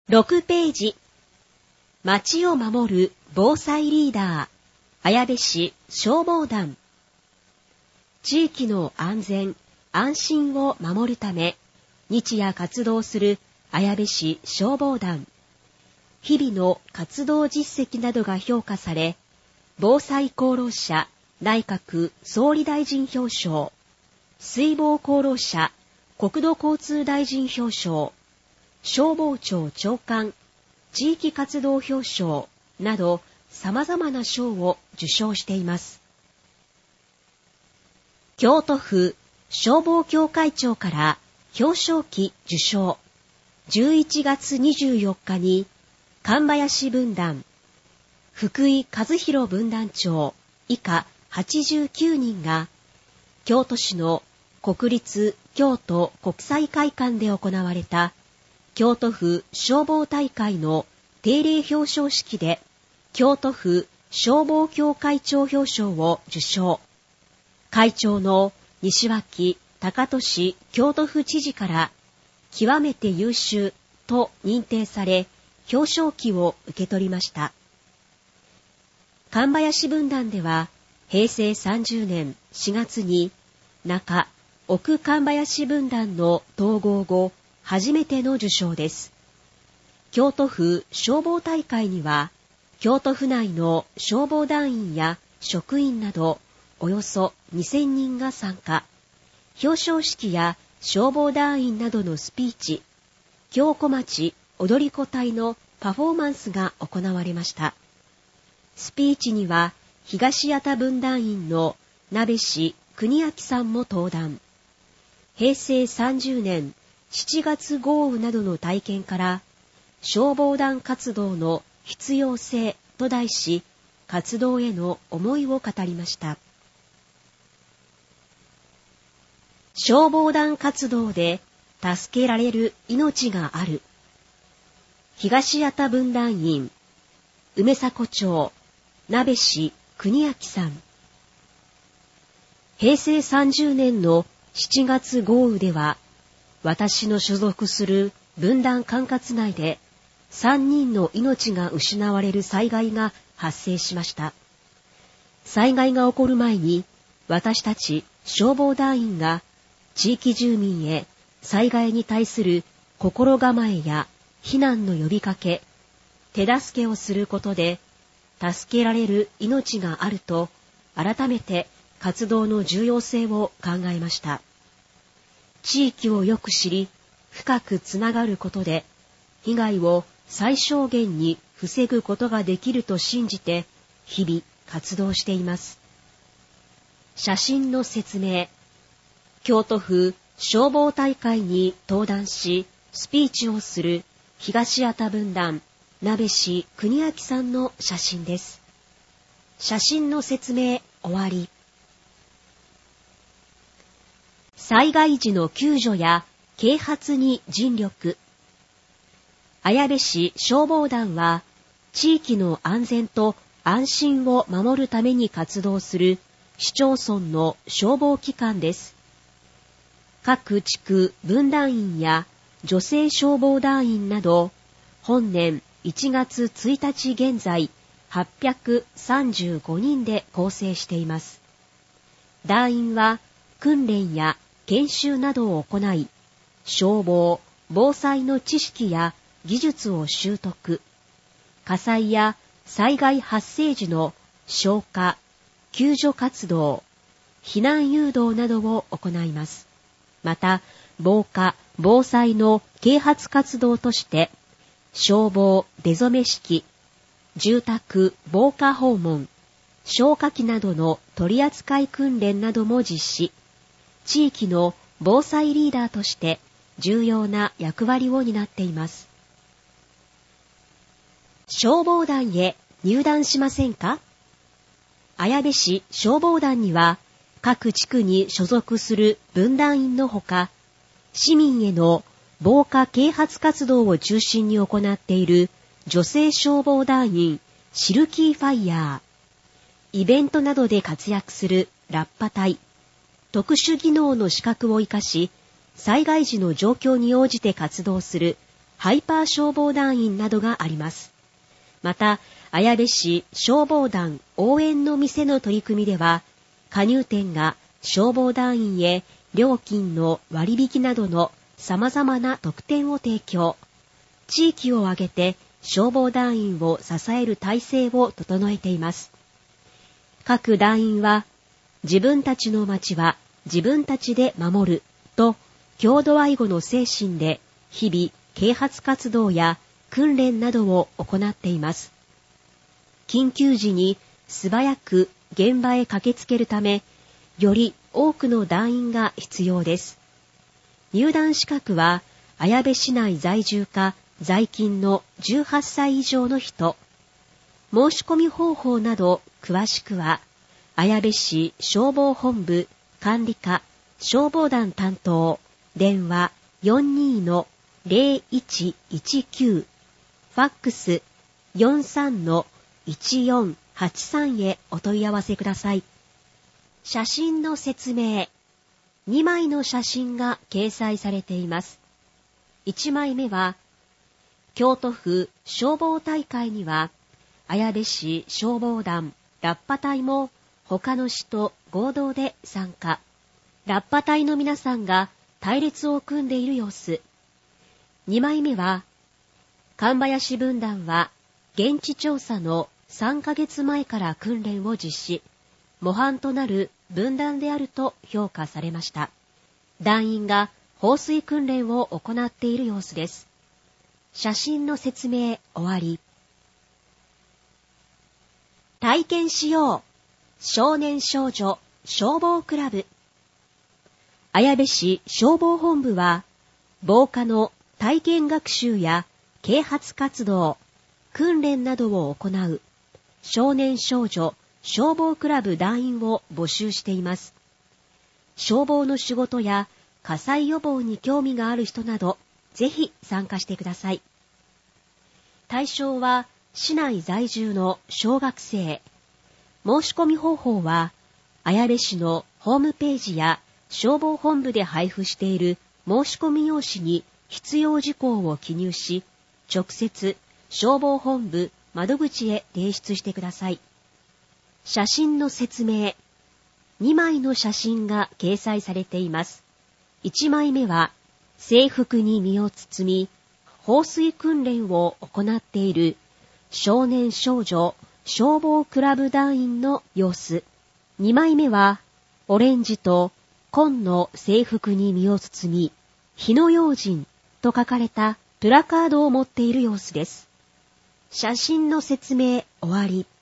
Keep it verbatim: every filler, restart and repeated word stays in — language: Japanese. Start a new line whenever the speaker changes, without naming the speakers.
ろくページ、町を守る防災リーダー、綾部市消防団。地域の安全、安心を守るため、日夜活動する綾部市消防団。日々の活動実績などが評価され、防災功労者内閣総理大臣表彰、水防功労者国土交通大臣表彰、消防庁長官地域活動表彰など様々な賞を受賞しています。京都府消防協会長から表彰旗受賞。じゅういちがつにじゅうよっかに神林分団、福井和弘分団長以下はちじゅうきゅうにんが京都市の国立京都国際会館で行われた京都府消防大会の定例表彰式で京都府消防協会長表彰を受賞。会長の西脇隆俊京都府知事から極めて優秀と認定され表彰旗を受け取りました。神林分団ではへいせいさんじゅうねんしがつに中奥神林分団の統合後初めての受賞です。京都府消防大会には京都府内の消防団員や職員などおよそにせんにんが参加。表彰式や消防団員などのスピーチ、京小町踊り子隊のパフォーマンスが行われました。スピーチには東八田分団員の鍋師国明さんも登壇。へいせいさんじゅうねんしちがつ豪雨などの体験から消防団活動の必要性と題し、活動への思いを語りました。消防団活動で助けられる命がある。東八田分団員、梅迫町、鍋師国明さん。へいせいさんじゅうねんのしちがつ豪雨では、私の所属する分団管轄内でさんにんの命が失われる災害が発生しました。災害が起こる前に私たち消防団員が地域住民へ災害に対する心構えや避難の呼びかけ、手助けをすることで助けられる命があると改めて活動の重要性を考えました。地域をよく知り、深くつながることで、被害を最小限に防ぐことができると信じて、日々活動しています。写真の説明。京都府消防大会に登壇し、スピーチをする東八田分団、鍋師国明さんの写真です。写真の説明終わり。災害時の救助や啓発に尽力。綾部市消防団は、地域の安全と安心を守るために活動する市町村の消防機関です。各地区分団員や女性消防団員など、本年いちがつついたち現在はっぴゃくさんじゅうごにんで構成しています。団員は訓練や研修などを行い、消防・防災の知識や技術を習得、火災や災害発生時の消火・救助活動、避難誘導などを行います。また、防火・防災の啓発活動として、消防出初め式、住宅防火訪問、消火器などの取扱訓練なども実施、地域の防災リーダーとして重要な役割を担っています。消防団へ入団しませんか？綾部市消防団には各地区に所属する分団員のほか、市民への防火啓発活動を中心に行っている女性消防団員シルキーファイヤー、イベントなどで活躍するラッパ隊、特殊技能の資格を生かし、災害時の状況に応じて活動するハイパー消防団員などがあります。また、綾部市消防団応援の店の取り組みでは、加入店が消防団員へ料金の割引などの様々な特典を提供。地域を挙げて消防団員を支える体制を整えています。各団員は、自分たちの町は自分たちで守ると郷土愛護の精神で日々啓発活動や訓練などを行っています。緊急時に素早く現場へ駆けつけるため、より多くの団員が必要です。入団資格は綾部市内在住か在勤のじゅうはっさい以上の人。申し込み方法など詳しくは、綾部市消防本部管理課消防団担当電話 よんにーのゼロいちいちきゅう ファックス よんさんのいちよんはちさん へお問い合わせください。写真の説明。にまいの写真が掲載されています。いちまいめは、京都府消防大会には、綾部市消防団ラッパ隊も他の市と合同で参加。ラッパ隊の皆さんが隊列を組んでいる様子。にまいめは、神林分団は現地調査のさんかげつまえから訓練を実施。模範となる分団であると評価されました。団員が放水訓練を行っている様子です。写真の説明終わり。体験しよう。少年少女消防クラブ。綾部市消防本部は、防火の体験学習や啓発活動、訓練などを行う少年少女消防クラブ団員を募集しています。消防の仕事や火災予防に興味がある人など、ぜひ参加してください。対象は市内在住の小学生。申し込み方法は、綾部市のホームページや消防本部で配布している申し込み用紙に必要事項を記入し、直接消防本部窓口へ提出してください。写真の説明。にまいの写真が掲載されています。いちまいめは制服に身を包み、放水訓練を行っている少年少女消防クラブ団員の様子。にまいめはオレンジと紺の制服に身を包み、火の用心と書かれたプラカードを持っている様子です。写真の説明終わり。